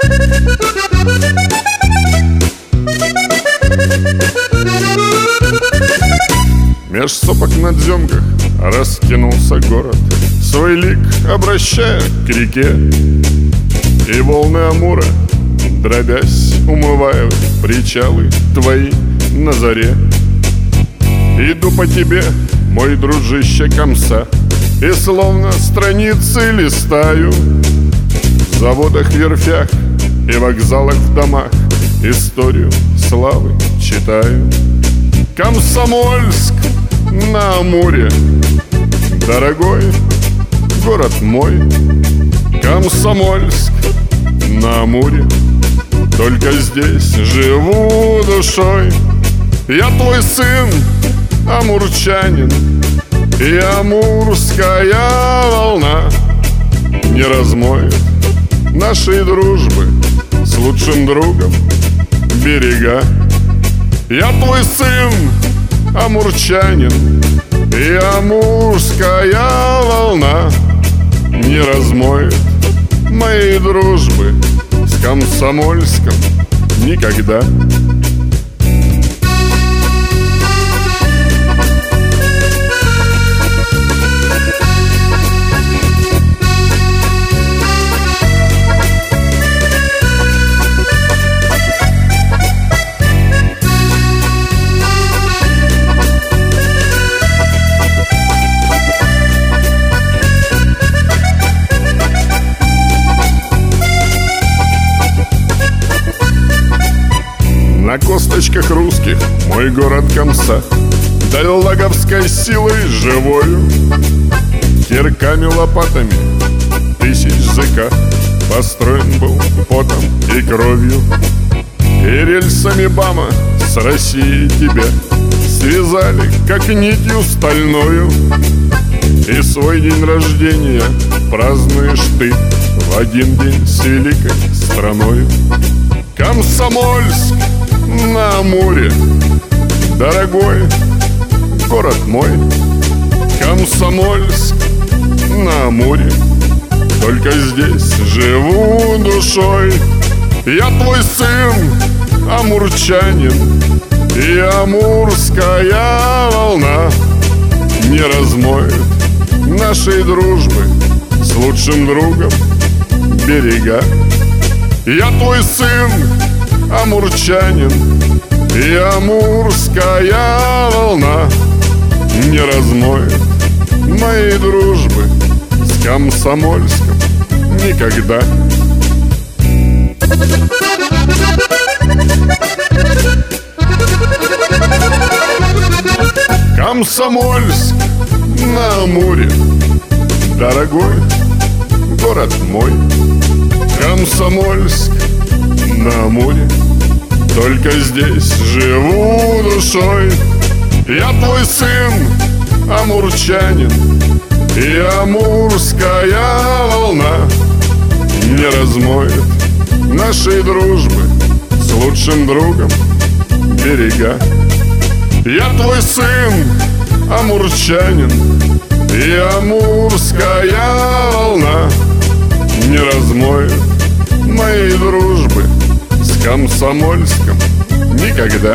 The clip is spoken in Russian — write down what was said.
Меж сопок на дзёмках раскинулся город, свой лик обращая к реке. И волны Амура, дробясь, умывают причалы твои на заре. Иду по тебе, мой дружище Камса, и словно страницы листаю. В заводах, верфях и вокзалах, в домах историю славы читаю. Комсомольск на Амуре, дорогой город мой. Комсомольск на Амуре, только здесь живу душой. Я твой сын, амурчанин, и амурская волна не размоет нашей дружбы с лучшим другом берега. Я твой сын, амурчанин, и амурская волна не размоет моей дружбы с Комсомольском никогда. На косточках русских мой город Комса, да лаговской силой живою, кирками, лопатами тысяч ЗК построен был потом и кровью. И рельсами БАМа с Россией тебя связали, как нитью стальною. И свой день рождения празднуешь ты в один день с великой страною. Комсомольск на Амуре, дорогой город мой. Комсомольск на Амуре, только здесь живу душой. Я твой сын, амурчанин, и амурская волна не размоет нашей дружбы с лучшим другом берега. Я твой сын, амурчанин, и амурская волна не размоет моей дружбы с Комсомольском никогда. Комсомольск на Амуре, дорогой город мой. Комсомольск на Амуре, только здесь живу душой. Я твой сын, амурчанин, и амурская волна не размоет нашей дружбы с лучшим другом берега. Я твой сын, амурчанин, и амурская волна не размоет моей дружбы с Комсомольском никогда.